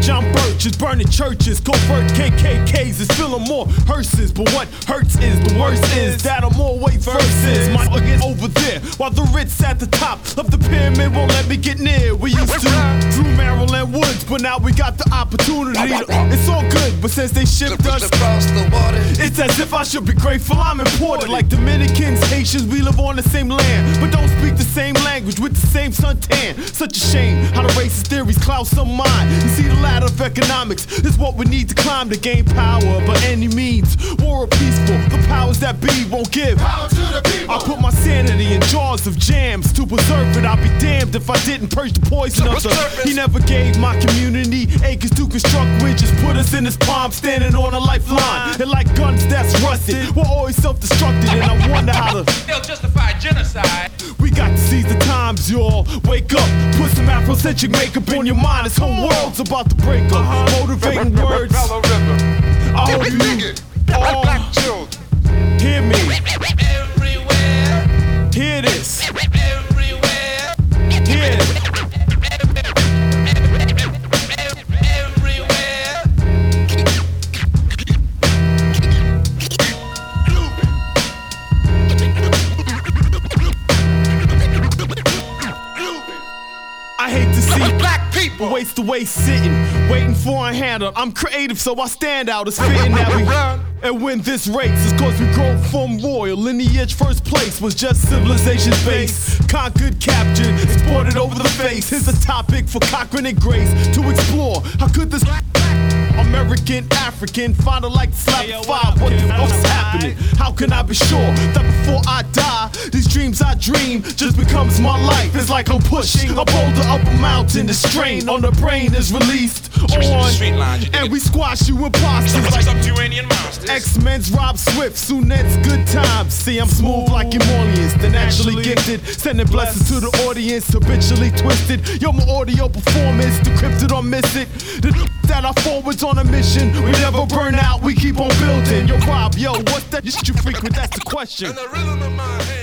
John Birch is burning churches, covert KKKs is filling more hearses. But what hurts is, the worst is that I'm always verses. My against over there, while the Ritz at the top of the pyramid won't let me get near. We used to through Maryland woods, but now we got the opportunity to, it's all good, but since they shipped us across the water, it's as if I should be grateful I'm imported. Like Dominicans, Haitians, we live on the same land, but don't speak the same language with the same suntan. Such a shame how the racist theories cloud some mind. You see, the ladder of economics is what we need to climb to gain power by any means. War or peaceful, the powers that be won't give power to the people. I put my sanity in jars of jams to preserve it. I'll be damned if I didn't purge the poison of the. He never gave my community acres to construct, which just put us in his palm, standing on a lifeline. And like guns that's rusted, we're always self-destructed, and I wonder how to. They'll justify genocide. We got to seize the times, y'all. Wake up, put some Afrocentric makeup on your mind. This whole world's about to break up. Motivating words. I hope you all hear me. Everywhere. Hear this. Everywhere. Hear it. I hate to see black people waste away sitting, waiting for a handout. I'm creative, so I stand out. It's fitting that we run and win this race. It's cause we grow from royal lineage. First place was just civilization's base. Conquered, captured, exported over the face. Here's a topic for Cochran and Grace to explore. How could this American, African, find a like slap five? What the fuck's happening? How can I be sure that before I die, these dreams I dream just becomes my life? It's like I'm pushing a boulder up a mountain. The strain on the brain is released on, and we squash you imposters like subterranean monsters. X-Men's Rob Swift, Sunet's good times. See, I'm smooth like emollients, the naturally gifted, sending blessings to the audience, habitually twisted. Yo, my audio performance, decrypted or miss it. The that I forwards on a mission, we never burn out, we keep on building. Yo, Rob, yo, what's that shit you frequent? That's the question. And the rhythm of my